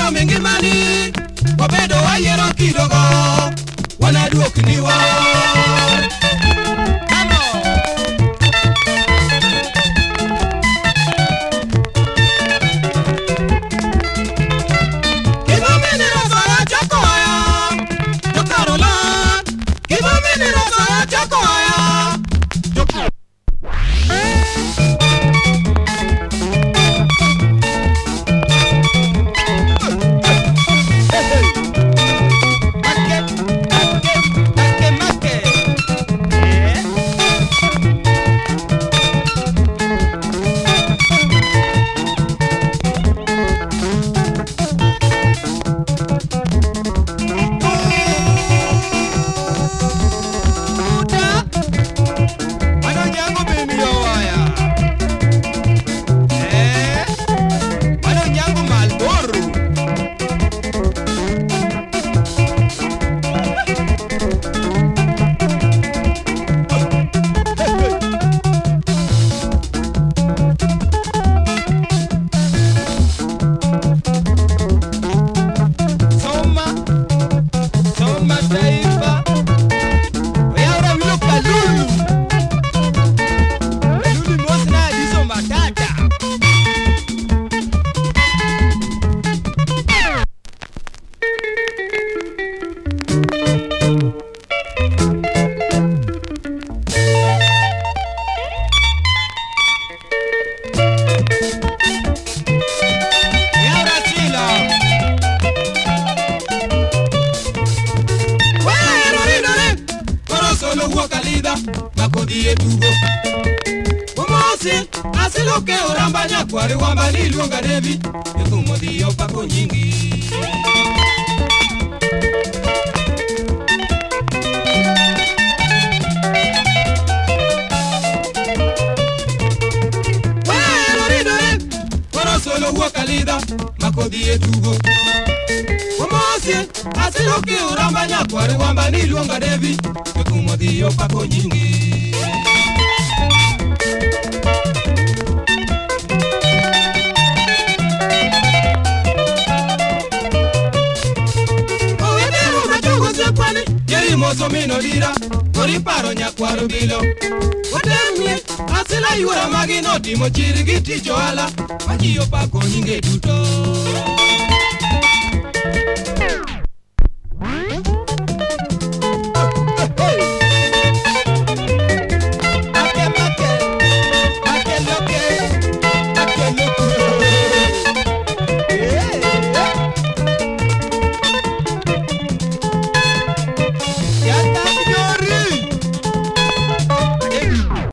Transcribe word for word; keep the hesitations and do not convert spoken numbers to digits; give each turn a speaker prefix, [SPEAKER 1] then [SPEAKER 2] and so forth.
[SPEAKER 1] kuom ngimani wabedo wayiero kidogo wanaduokniwa. Makodie tugo Umosi asiloke oramba nyakwari wamba niluonga Devi Yukumo diyo pako nyingi Wero ridore Koro solo huoka lida Makodie tugo Umosi asiloke oramba nyakwari wamba niluonga Devi Yukumo diyo pako nyingi Mozo mino lira, kori paro nyakwaro bilo Otemye, asila yura magino timo chirigi ticho ala Majiyo pako nyinge duto